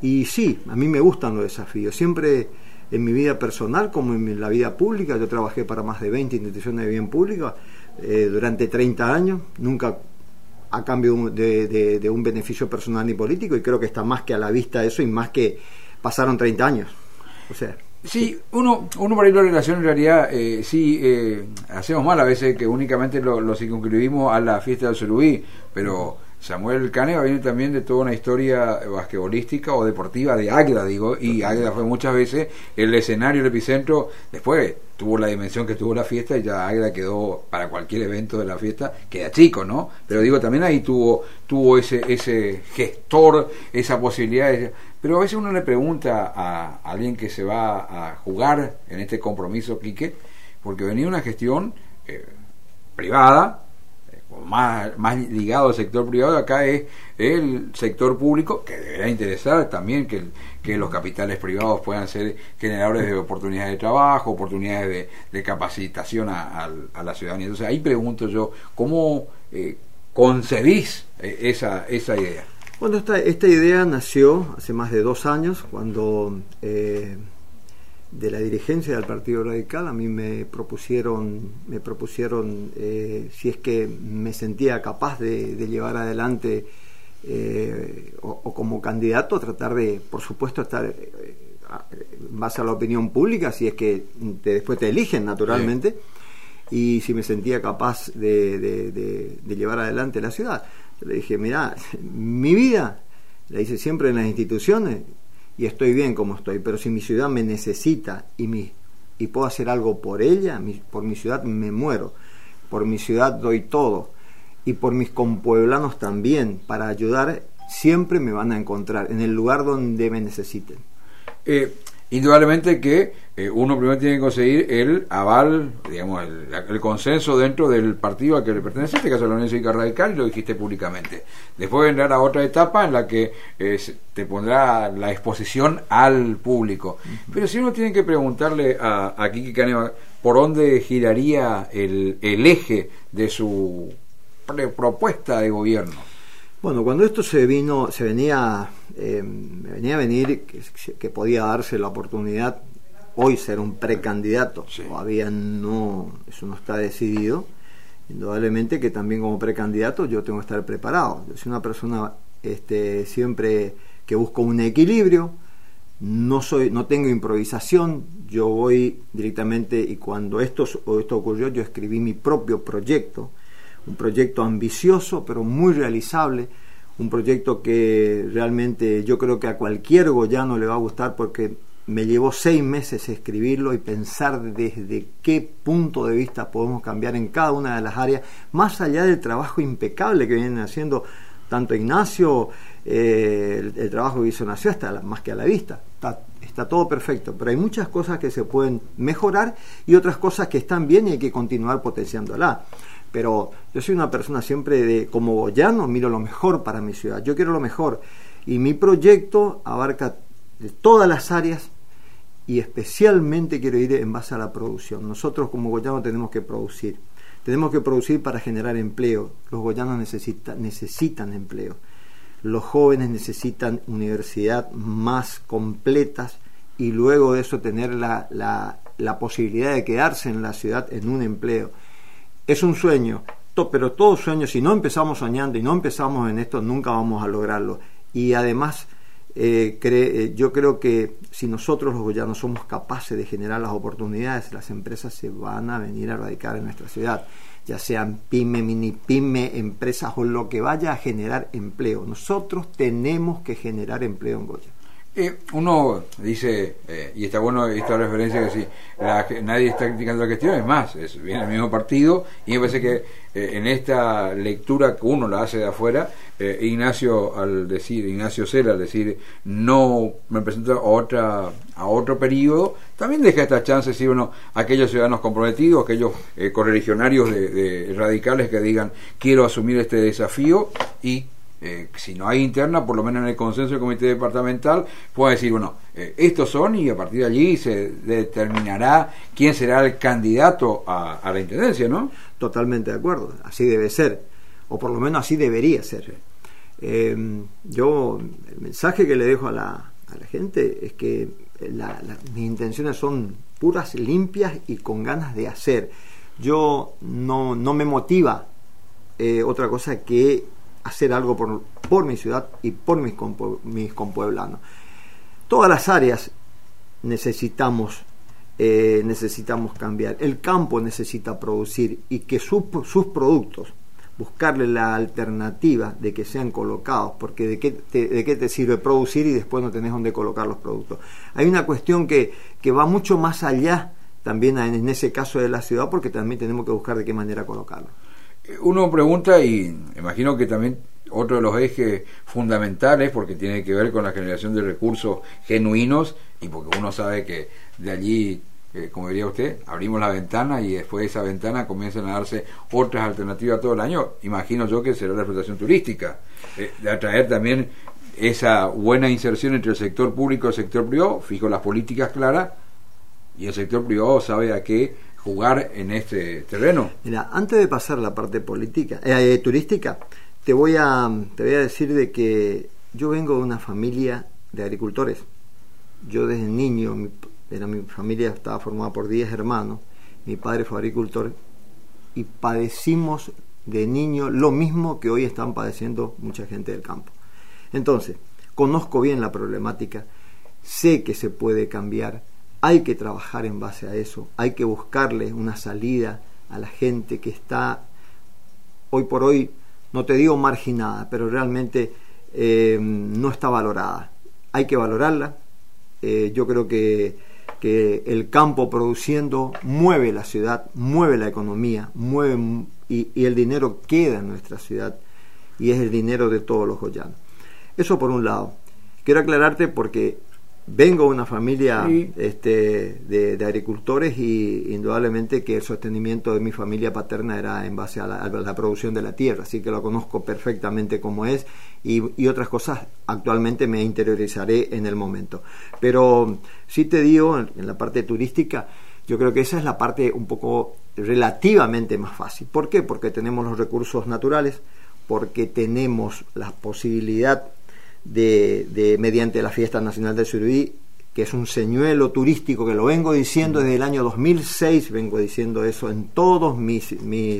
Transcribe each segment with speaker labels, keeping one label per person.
Speaker 1: Y sí, a mí me gustan los desafíos. Siempre en mi vida personal como en la vida pública, yo trabajé para más de 20 instituciones de bien pública durante 30 años, nunca a cambio de un beneficio personal ni político, y creo que está más que a la vista eso, y más que pasaron 30 años. O sea,
Speaker 2: sí, uno para ir a la relación en realidad hacemos mal a veces que únicamente lo circunscribimos a la fiesta del Surubí, pero Samuel Caneva viene también de toda una historia basquetbolística o deportiva de Águeda, digo, y Águeda fue muchas veces el escenario, el epicentro. Después tuvo la dimensión que tuvo la fiesta, y ya Águeda quedó, para cualquier evento de la fiesta, queda chico, ¿no? Pero digo, también ahí tuvo ese gestor, esa posibilidad pero a veces uno le pregunta a alguien que se va a jugar en este compromiso, Quique, porque venía una gestión privada, más ligado al sector privado. Acá es el sector público, que deberá interesar también que los capitales privados puedan ser generadores de oportunidades de trabajo, oportunidades de capacitación a la ciudadanía. Entonces ahí pregunto yo, ¿cómo concebís esa idea?
Speaker 1: Bueno, esta idea nació hace más de 2 años, cuando de la dirigencia del Partido Radical a mí me propusieron si es que me sentía capaz de llevar adelante o como candidato, tratar de, por supuesto, estar en base a la opinión pública, si es que después te eligen, naturalmente, y si me sentía capaz de llevar adelante la ciudad. Yo le dije, mirá, mi vida la hice siempre en las instituciones y estoy bien como estoy, pero si mi ciudad me necesita y puedo hacer algo por ella, por mi ciudad me muero, por mi ciudad doy todo, y por mis compueblanos también, para ayudar, siempre me van a encontrar en el lugar donde me necesiten.
Speaker 2: Indudablemente que uno primero tiene que conseguir el aval, digamos, el consenso dentro del partido al que le pertenece, en este caso la Unión Cívica Radical, y lo dijiste públicamente. Después vendrá la otra etapa en la que te pondrá la exposición al público. Pero si uno tiene que preguntarle a Quique Caneva por dónde giraría el eje de su propuesta de gobierno.
Speaker 1: Bueno, cuando esto me venía a venir que podía darse la oportunidad hoy ser un precandidato, todavía eso no está decidido. Indudablemente que también como precandidato yo tengo que estar preparado. Yo soy una persona siempre que busco un equilibrio, no tengo improvisación, yo voy directamente, y cuando esto ocurrió yo escribí mi propio proyecto, un proyecto ambicioso pero muy realizable, un proyecto que realmente yo creo que a cualquier goyano le va a gustar, porque me llevó 6 meses escribirlo y pensar desde qué punto de vista podemos cambiar en cada una de las áreas, más allá del trabajo impecable que vienen haciendo tanto Ignacio, el trabajo que hizo Ignacio está más que a la vista, está todo perfecto, pero hay muchas cosas que se pueden mejorar y otras cosas que están bien y hay que continuar potenciándola. Pero yo soy una persona siempre como goyano, miro lo mejor para mi ciudad, yo quiero lo mejor, y mi proyecto abarca de todas las áreas, y especialmente quiero ir en base a la producción. Nosotros como goyanos tenemos que producir para generar empleo. Los goyanos necesitan empleo, los jóvenes necesitan universidad más completas, y luego de eso tener la posibilidad de quedarse en la ciudad en un empleo. Es un sueño, pero todo sueño, si no empezamos soñando y no empezamos en esto, nunca vamos a lograrlo. Y además yo creo que si nosotros los goyanos somos capaces de generar las oportunidades, las empresas se van a venir a radicar en nuestra ciudad, ya sean pyme, mini pyme, empresas o lo que vaya a generar empleo. Nosotros tenemos que generar empleo en Goya.
Speaker 2: Uno dice, y está bueno esta referencia, que si nadie está criticando la gestión, es más, viene el mismo partido, y me parece que en esta lectura que uno la hace de afuera, Ignacio Cela al decir no me presento a otro periodo, también deja esta chance, si uno, aquellos ciudadanos comprometidos, aquellos correligionarios de radicales que digan quiero asumir este desafío, y si no hay interna, por lo menos en el consenso del comité departamental, puede decir, bueno, estos son, y a partir de allí se determinará quién será el candidato a la intendencia, ¿no?
Speaker 1: Totalmente de acuerdo, así debe ser, o por lo menos así debería ser. Yo, el mensaje que le dejo a a la gente es que mis intenciones son puras, limpias y con ganas de hacer. Yo no me motiva otra cosa que hacer algo por mi ciudad y por mis compueblanos. Todas las áreas necesitamos cambiar. El campo necesita producir y que sus productos, buscarle la alternativa de que sean colocados, porque de qué te sirve producir y después no tenés dónde colocar los productos. Hay una cuestión que va mucho más allá también en ese caso de la ciudad, porque también tenemos que buscar de qué manera colocarlo.
Speaker 2: Uno pregunta, y imagino que también otro de los ejes fundamentales, porque tiene que ver con la generación de recursos genuinos, y porque uno sabe que de allí, como diría usted, abrimos la ventana y después de esa ventana comienzan a darse otras alternativas todo el año. Imagino yo que será la explotación turística, de atraer también esa buena inserción entre el sector público y el sector privado. Fijo las políticas claras, y el sector privado sabe a qué jugar en este terreno.
Speaker 1: Mira, antes de pasar a la parte política, turística, te voy a decir de que yo vengo de una familia de agricultores. Yo desde niño, mi familia estaba formada por 10 hermanos, mi padre fue agricultor y padecimos de niño lo mismo que hoy están padeciendo mucha gente del campo. Entonces, conozco bien la problemática, sé que se puede cambiar, hay que trabajar en base a eso, hay que buscarle una salida a la gente que está hoy por hoy, no te digo marginada, pero realmente no está valorada. Hay que valorarla. Yo creo que el campo produciendo mueve la ciudad, mueve la economía, y el dinero queda en nuestra ciudad, y es el dinero de todos los goyanos. Eso por un lado. Quiero aclararte porque vengo de una familia de agricultores, y indudablemente que el sostenimiento de mi familia paterna era en base a la producción de la tierra, así que lo conozco perfectamente como es, y otras cosas actualmente me interiorizaré en el momento. Pero sí te digo, en la parte turística, yo creo que esa es la parte un poco relativamente más fácil. ¿Por qué? Porque tenemos los recursos naturales, porque tenemos la posibilidad de mediante la Fiesta Nacional del Surubí, que es un señuelo turístico, que lo vengo diciendo desde el año 2006, vengo diciendo eso en todos mis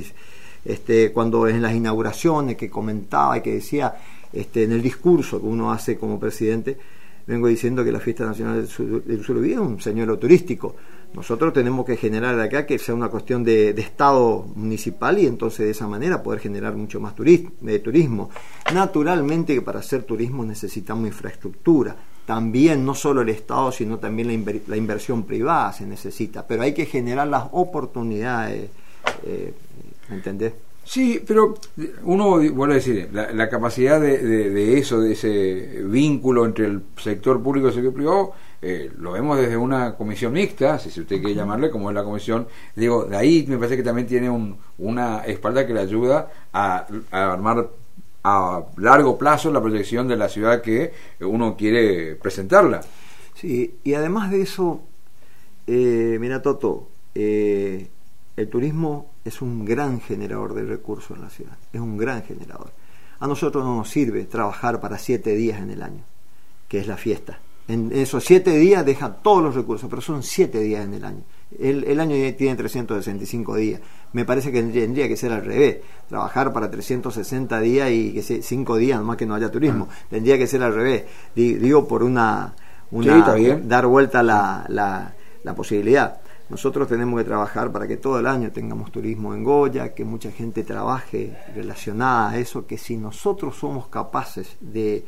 Speaker 1: cuando en las inauguraciones que comentaba y que decía en el discurso que uno hace como presidente, vengo diciendo que la Fiesta Nacional del Surubí es un señuelo turístico. Nosotros tenemos que generar de acá que sea una cuestión de Estado municipal, y entonces de esa manera poder generar mucho más turismo. Naturalmente que para hacer turismo necesitamos infraestructura. También no solo el Estado, sino también la inversión privada se necesita. Pero hay que generar las oportunidades, ¿me entendés?
Speaker 2: Sí, pero uno, vuelvo a decir, la capacidad de eso, de ese vínculo entre el sector público y el sector privado, lo vemos desde una comisión mixta, si usted quiere llamarle, como es la comisión. Digo, de ahí me parece que también tiene una espalda que le ayuda a armar a largo plazo la proyección de la ciudad que uno quiere presentarla.
Speaker 1: Sí, y además de eso, mira, Toto, el turismo es un gran generador de recursos en la ciudad, es un gran generador. A nosotros no nos sirve trabajar para 7 días en el año, que es la fiesta. En esos 7 días deja todos los recursos, pero son 7 días en el año. El año tiene 365 días. Me parece que tendría que ser al revés, trabajar para 360 días y que 5 días nomás que no haya turismo. Tendría que ser al revés. Digo, por
Speaker 2: sí, está bien,
Speaker 1: dar vuelta la posibilidad. Nosotros tenemos que trabajar para que todo el año tengamos turismo en Goya, que mucha gente trabaje relacionada a eso, que si nosotros somos capaces de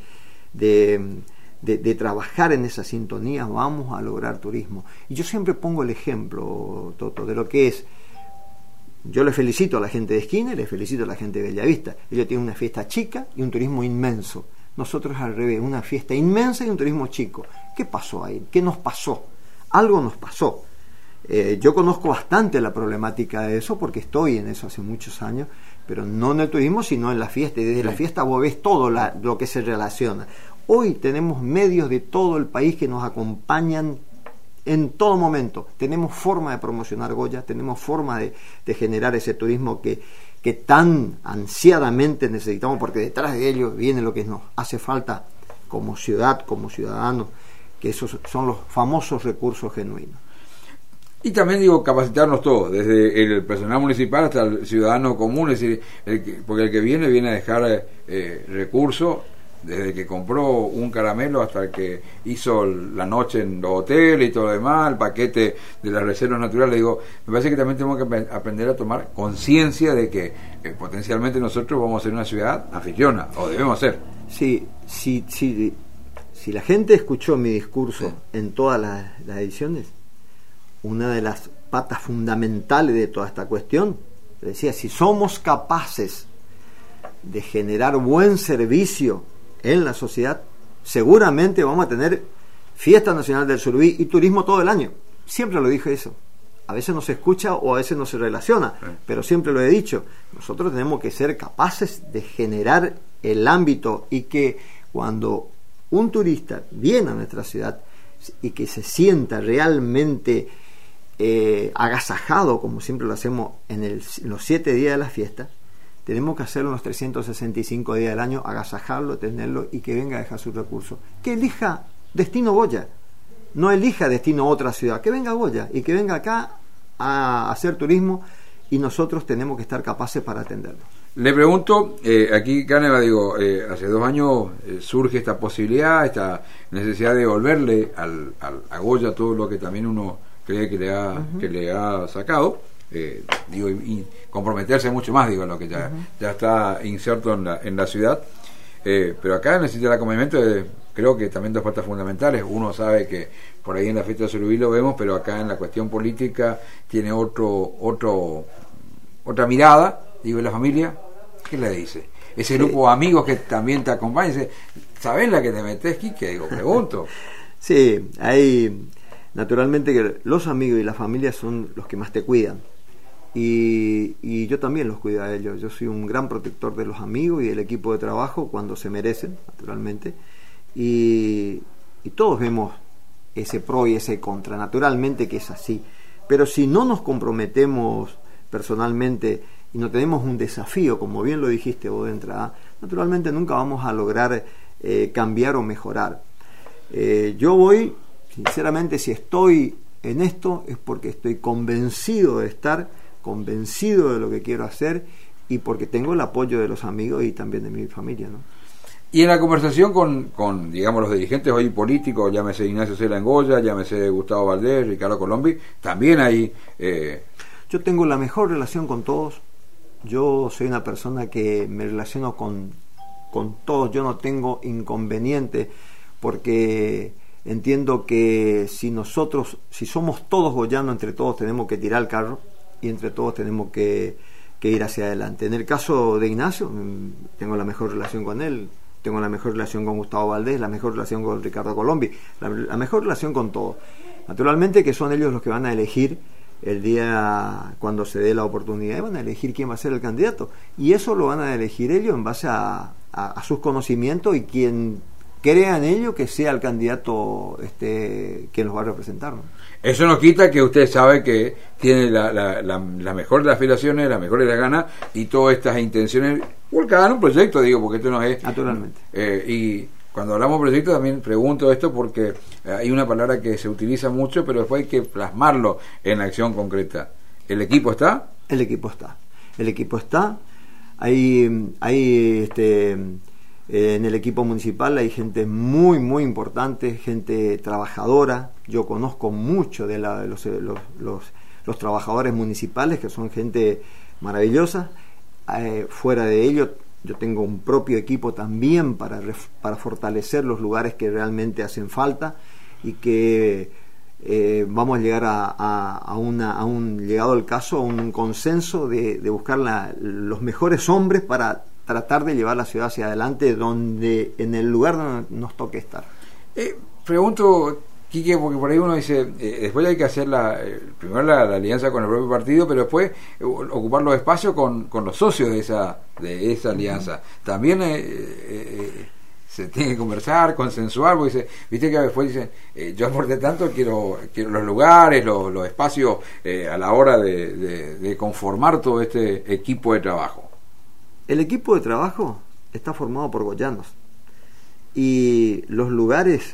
Speaker 1: trabajar en esa sintonía, vamos a lograr turismo. Y yo siempre pongo el ejemplo, Toto, de lo que es. Yo le felicito a la gente de Esquina y le felicito a la gente de Bellavista. Ellos tienen una fiesta chica y un turismo inmenso. Nosotros al revés, una fiesta inmensa y un turismo chico. ¿Qué pasó ahí? ¿Qué nos pasó? Algo nos pasó. Yo conozco bastante la problemática de eso porque estoy en eso hace muchos años, pero no en el turismo, sino en la fiesta. Y desde la fiesta vos ves todo lo que se relaciona. Hoy tenemos medios de todo el país que nos acompañan en todo momento. Tenemos forma de promocionar Goya, tenemos forma de generar ese turismo que tan ansiadamente necesitamos, porque detrás de ello viene lo que nos hace falta como ciudad, como ciudadanos, que esos son los famosos recursos genuinos.
Speaker 2: Y también digo, capacitarnos todos, desde el personal municipal hasta el ciudadano común, es decir, porque el que viene a dejar recursos, desde el que compró un caramelo hasta el que hizo la noche en los hoteles y todo lo demás, el paquete de las reservas naturales. Digo, me parece que también tenemos que aprender a tomar conciencia de que potencialmente nosotros vamos a ser una ciudad anfitriona, o debemos ser.
Speaker 1: Sí, si la gente escuchó mi discurso en todas las ediciones, una de las patas fundamentales de toda esta cuestión, decía, si somos capaces de generar buen servicio en la sociedad, seguramente vamos a tener Fiesta Nacional del Surubí y turismo todo el año. Siempre lo dije eso. A veces no se escucha o a veces no se relaciona, pero siempre lo he dicho. Nosotros tenemos que ser capaces de generar el ámbito, y que cuando un turista viene a nuestra ciudad y que se sienta realmente agasajado, como siempre lo hacemos en los 7 días de la fiesta, tenemos que hacerlo en los 365 días del año, agasajarlo, tenerlo, y que venga a dejar sus recursos. Que elija destino Goya, no elija destino otra ciudad, que venga a Goya y que venga acá a hacer turismo, y nosotros tenemos que estar capaces para atenderlo.
Speaker 2: Le pregunto, aquí Caneva, digo, hace 2 años surge esta posibilidad, esta necesidad de devolverle a Goya todo lo que también uno cree que le ha sacado, digo, y comprometerse mucho más, digo, en lo que ya está inserto en la ciudad, pero acá necesita el acompañamiento de, creo que también 2 patas fundamentales. Uno sabe que por ahí en la fiesta de Surubí lo vemos, pero acá en la cuestión política tiene otra mirada, digo, en la familia. ¿Qué le dice? Ese grupo de amigos que también te acompaña, dice, ¿sabés la que te metés, Quique? Digo, pregunto.
Speaker 1: Sí, hay, naturalmente que los amigos y la familia son los que más te cuidan, y yo también los cuido a ellos. Yo soy un gran protector de los amigos y del equipo de trabajo cuando se merecen, naturalmente, y todos vemos ese pro y ese contra, naturalmente que es así, pero si no nos comprometemos personalmente y no tenemos un desafío, como bien lo dijiste vos de entrada, naturalmente nunca vamos a lograr cambiar o mejorar. Yo voy, sinceramente, si estoy en esto es porque estoy convencido de estar, convencido de lo que quiero hacer, y porque tengo el apoyo de los amigos y también de mi familia, ¿no?
Speaker 2: Y en la conversación con digamos, los dirigentes hoy políticos, llámese Ignacio Cela en Goya, llámese Gustavo Valdés, Ricardo Colombi, también hay...
Speaker 1: Yo tengo la mejor relación con todos. Yo soy una persona que me relaciono con todos. Yo no tengo inconveniente, porque entiendo que si somos todos goyanos, entre todos tenemos que tirar el carro y entre todos tenemos que ir hacia adelante. En el caso de Ignacio, tengo la mejor relación con él, tengo la mejor relación con Gustavo Valdés, la mejor relación con Ricardo Colombi, la mejor relación con todos. Naturalmente que son ellos los que van a elegir el día cuando se dé la oportunidad, y van a elegir quién va a ser el candidato, y eso lo van a elegir ellos en base a sus conocimientos, y quien crea en ello que sea el candidato quien los va a representar, ¿no? Eso
Speaker 2: no quita que usted sabe que tiene la mejor de las aspiraciones, la mejor de las ganas, y todas estas intenciones volcadas en un proyecto, digo, porque esto no es...
Speaker 1: Naturalmente.
Speaker 2: Y cuando hablamos de proyecto también pregunto esto porque hay una palabra que se utiliza mucho, pero después hay que plasmarlo en acción concreta. ¿El equipo está?
Speaker 1: El equipo está. En el equipo municipal hay gente muy muy importante, gente trabajadora. Yo conozco mucho de los trabajadores municipales, que son gente maravillosa. Fuera de ello, yo tengo un propio equipo también para fortalecer los lugares que realmente hacen falta, y que vamos a llegar a un llegado al caso, a un consenso de buscar los mejores hombres para tratar de llevar la ciudad hacia adelante, en el lugar donde nos toque estar.
Speaker 2: Pregunto, Quique, porque por ahí uno dice, después hay que hacer primero la alianza con el propio partido, pero después ocupar los espacios con los socios de esa alianza. También se tiene que conversar, consensuar, porque viste que después dicen, yo aporté tanto, quiero los lugares, los espacios a la hora de conformar todo este equipo de trabajo.
Speaker 1: El equipo de trabajo está formado por goyanos, y los lugares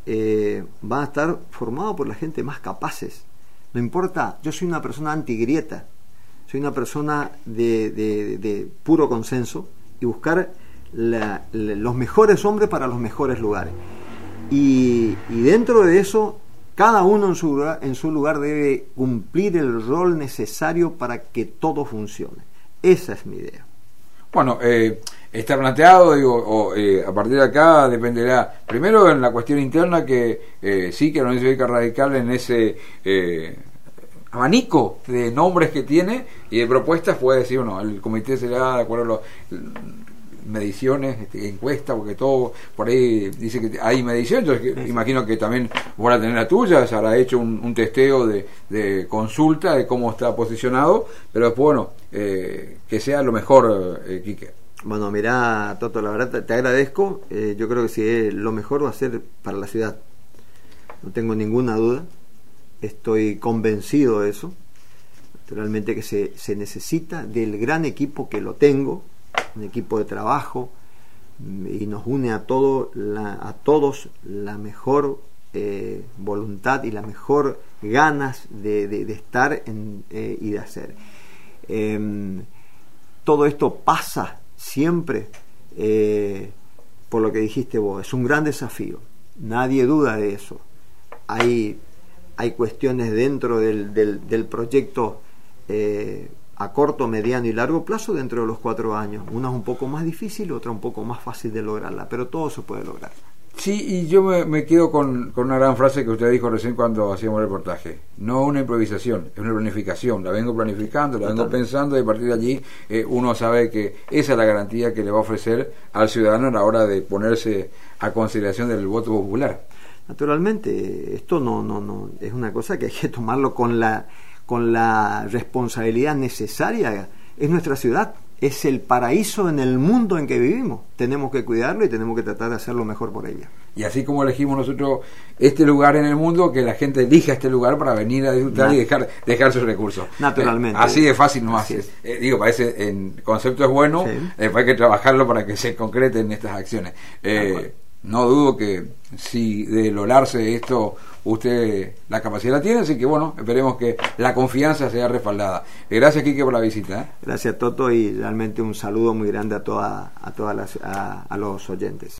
Speaker 1: van a estar formados por la gente más capaces. No importa, yo soy una persona antigrieta, soy una persona de puro consenso y buscar los mejores hombres para los mejores lugares. Y dentro de eso, cada uno en su lugar debe cumplir el rol necesario para que todo funcione. Esa es mi idea.
Speaker 2: Bueno, está planteado, a partir de acá dependerá, primero en la cuestión interna, que sí que la Unión Cívica Radical en ese abanico de nombres que tiene y de propuestas puede decir, bueno, el comité será de acuerdo a mediciones, encuestas, porque todo por ahí dice que hay mediciones, entonces imagino que también van a tener la tuya, se habrá hecho un testeo de consulta de cómo está posicionado, pero después, bueno, que sea lo mejor, Quique.
Speaker 1: Bueno, mirá, Toto, la verdad te agradezco. Yo creo que si lo mejor va a ser para la ciudad, no tengo ninguna duda, estoy convencido de eso. Naturalmente que se necesita del gran equipo que lo tengo, un equipo de trabajo, y nos une a todos la mejor voluntad y la mejor ganas de estar y de hacer. Todo esto pasa siempre por lo que dijiste vos, es un gran desafío, nadie duda de eso. Hay cuestiones dentro del proyecto a corto, mediano y largo plazo dentro de los 4 años. Una es un poco más difícil, otra un poco más fácil de lograrla, pero todo se puede lograr.
Speaker 2: Sí, y yo me quedo con una gran frase que usted dijo recién cuando hacíamos el reportaje. No una improvisación, es una planificación. La vengo planificando, la vengo pensando, y a partir de allí uno sabe que esa es la garantía que le va a ofrecer al ciudadano a la hora de ponerse a consideración del voto popular.
Speaker 1: Naturalmente, esto no es una cosa que hay que tomarlo con la responsabilidad necesaria. Es nuestra ciudad, es el paraíso en el mundo en que vivimos. Tenemos que cuidarlo y tenemos que tratar de hacer lo mejor por ella. Y así como elegimos nosotros este lugar en el mundo, que la gente elija este lugar para venir a disfrutar y dejar sus recursos. Naturalmente. Así de fácil nomás. Parece, en concepto es bueno, sí. Hay que trabajarlo para que se concreten estas acciones. No dudo que si de lograrse esto usted la capacidad la tiene, así que bueno, esperemos que la confianza sea respaldada. Gracias, Quique, por la visita. Gracias, Toto, y realmente un saludo muy grande a los oyentes.